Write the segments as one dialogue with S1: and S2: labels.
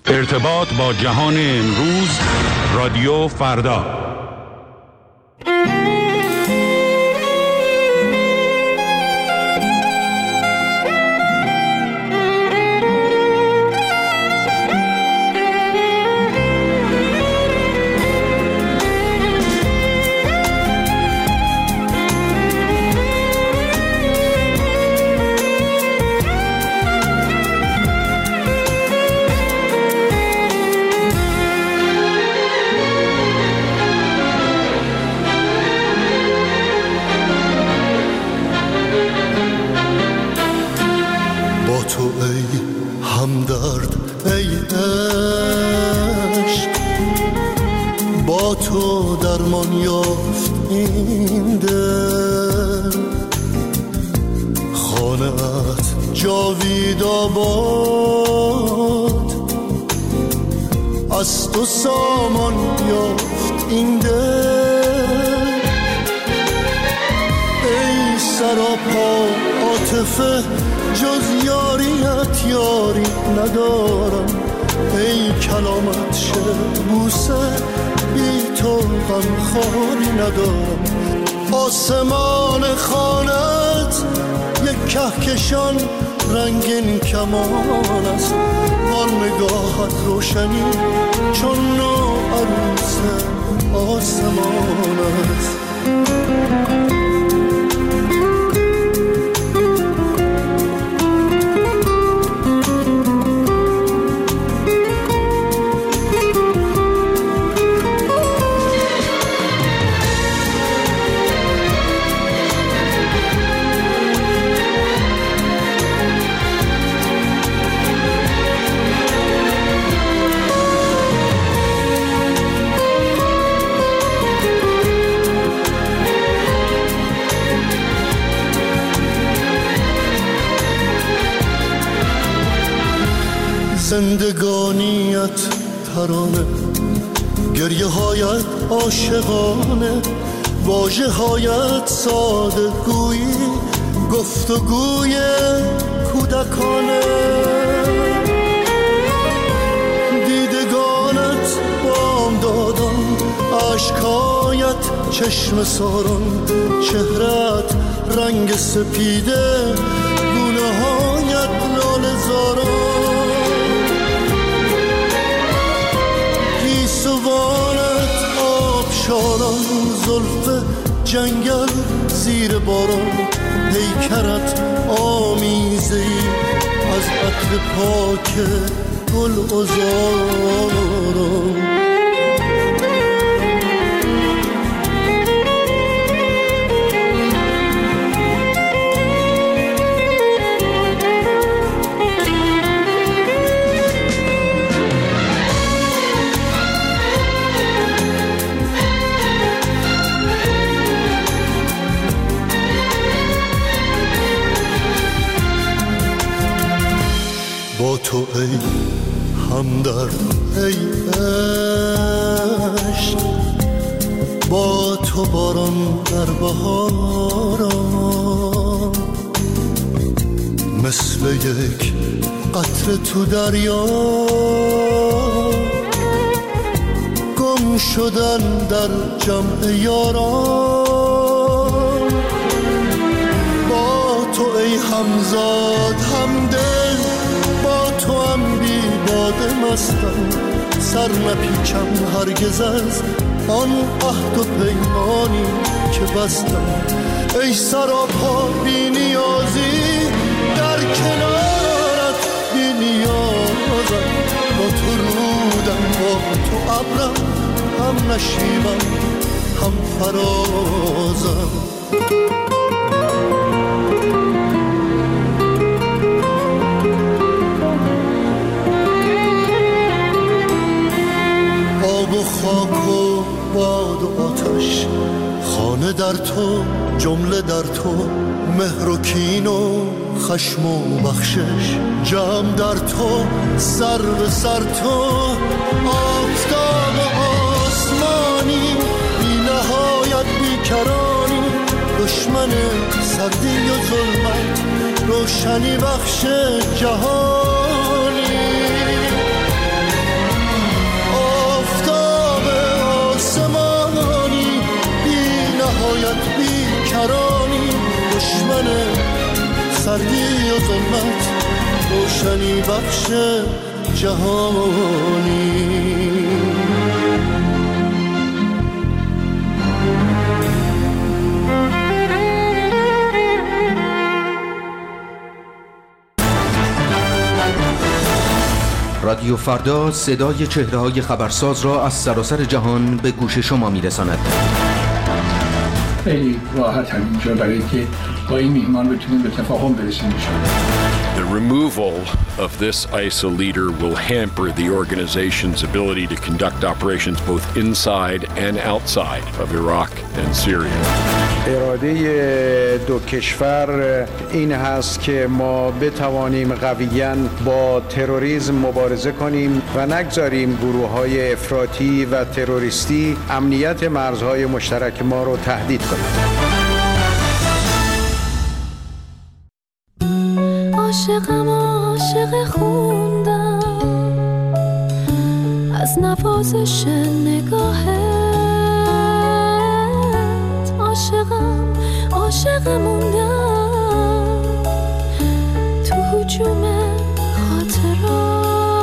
S1: ارتباط با جهان امروز، رادیو فردا.
S2: از تو سامان یافت این دل، ای سراپا عاطفه جز یاریت یاری ندارم، ای کلامت شعر بوسه بی تو غمخواری ندارم. آسمان خانت یک کهکشان رنگین کمان است، آن نگاهت روشنی چون نو عروس آسمان است. زندگانیت ترانه، گریه هایت عاشقانه، واژه هایت ساده گویی، گفتگوی کودکانه. دیدگانت بامدادان، اشکایت چشم ساران، چهرت رنگ سپیده، گونه هایت لاله زاران. سوانت آبشاران، زلف جنگل زیر باران، پیکرت آمیزه‌ای از عطر پاک گل عذاران. با تو ای همدرد، ای عشق، با تو باران در بهاران، مثل یک قطره تو دریا، گم شدن در جمع یاران. با تو ای همزاد همدل، با تو هم بی باده مستم، سر نپیچم هرگز از آن عهد و پیمانی که بستم. ای سراپا بی نیازی، در کنارت بی نیازم، با تو رودم، با تو ابرم، هم نشیبم هم فرازم. خاک و باد و آتش، خانه در تو، جمله در تو، مهر و کین و خشم و بخشش، جمع در تو، سر به سر تو، آفتاب آسمانی، بی نهایت بیکرانی، دشمن سردی و ظلمت، روشنی بخش جهانی. روشنی بخش جهانی.
S3: رادیو فردا صدای چهره‌های خبرساز را از سراسر جهان به گوش شما می‌رساند.
S4: خیلی راحت هم اینجا برای که با این میهمان بتونیم به تفاهم برسیم.
S5: The removal of this ISIL leader will hamper the organization's ability to conduct operations both inside and outside of Iraq and Syria.
S6: اراده دو کشور این هست که ما بتوانیم قویاً با تروریسم مبارزه کنیم و نگذاریم گروه‌های افراطی و تروریستی امنیت مرزهای مشترک ما رو تهدید کنند.
S7: عاشقم عاشق خوندم از نوازش نگاهت، عاشقم عاشق موندم تو هجوم خاطرات.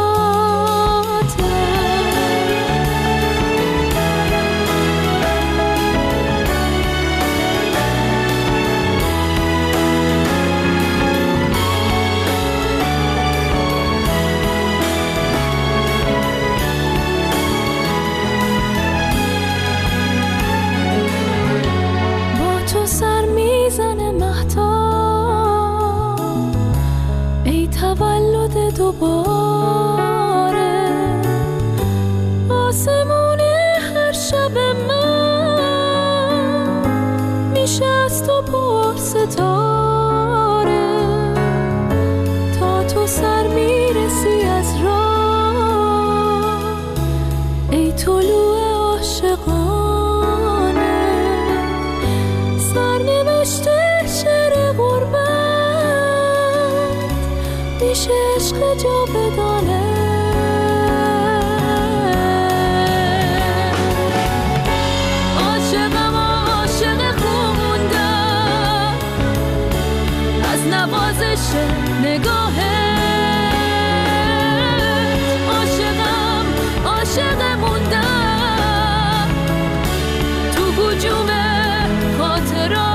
S7: تولد دوباره آسمون هر شب من میشه از تو پر ستاره، تا تو سر میرسی از راه ای طلوع عاشقانه. سرنوشته شعر غربت میشه عشق جاودانه. عاشقم عاشق خوندم از نوازش نگاهت، عاشقم عاشق موندم تو هجوم خاطرات.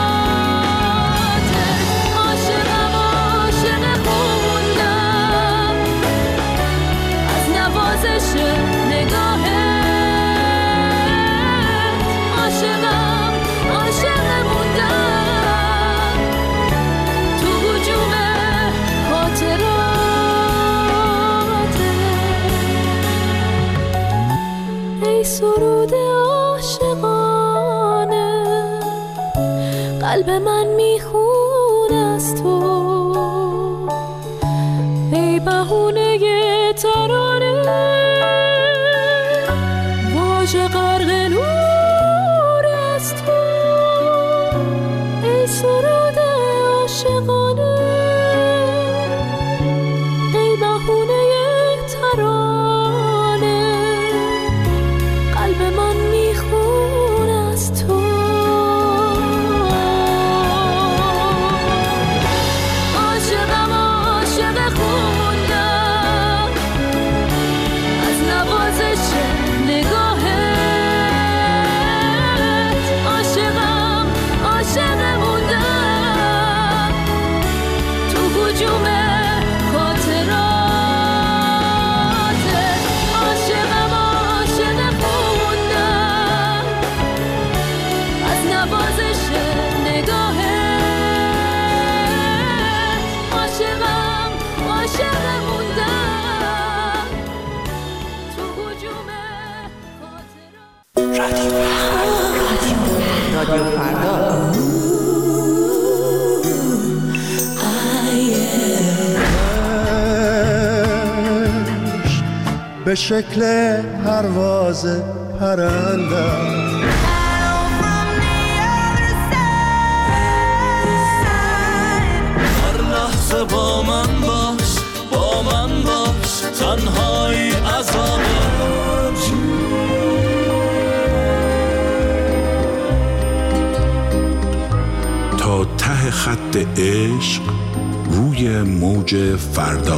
S7: سرود عاشقانه قلب من میخونه از تو، ای بهونه ترانه واژه غرق نور از تو، ای سرود عاشقانه ای بهونه ترانه قلب من میخونه از تو. عاشقم عاشق خوندم از نوازش نگاهت، عاشقم عاشق موندم تو هجوم خاطرات. عاشقم عاشق خوندم از نوازش نگاهت، عاشقم عاشق موندم تو هجوم خاطرات.
S8: رادیو فردا.
S2: به شکل پرواز پرندم هر لحظه با من باش، با من باش، تنهایی عذابم.
S1: تا ته خط عشق روی روی موج فردا.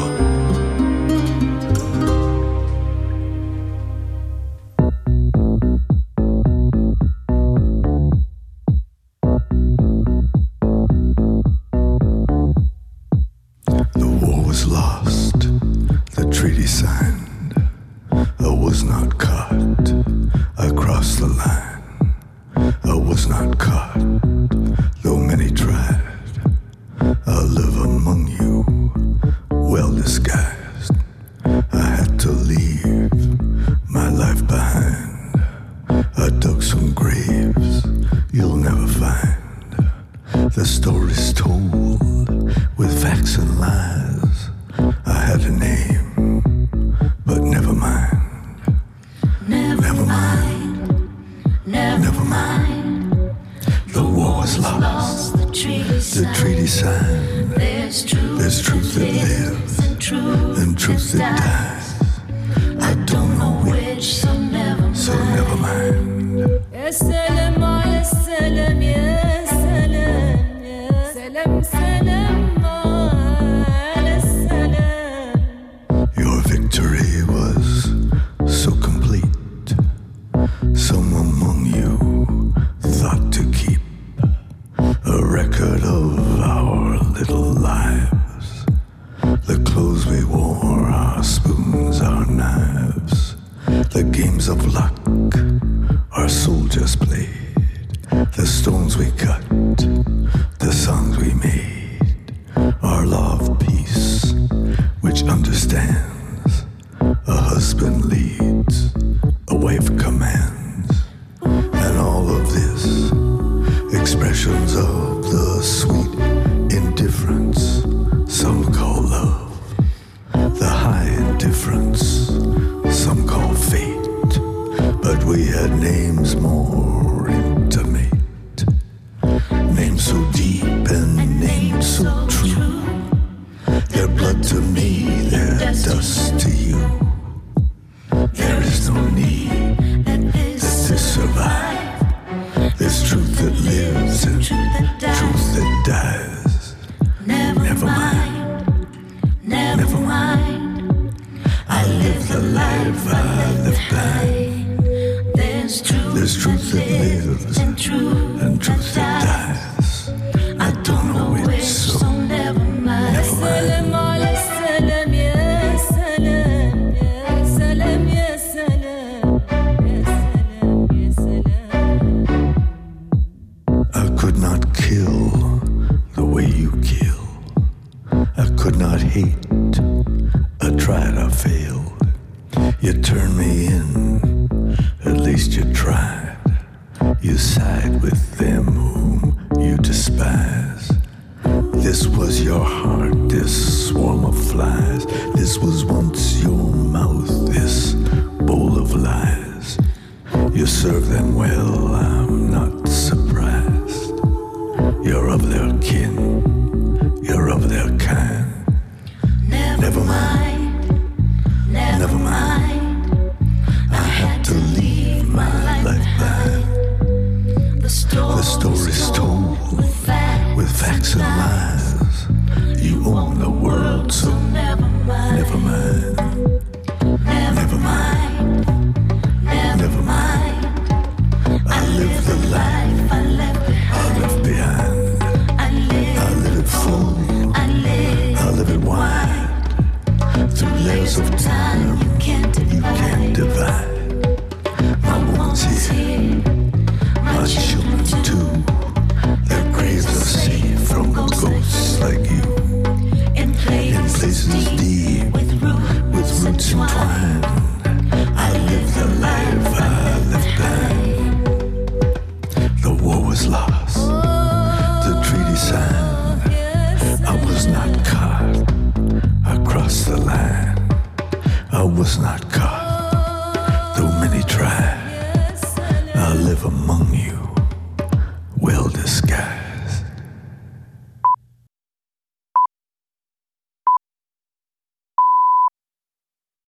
S8: Was not caught, though many tried. I live among you, well disguised.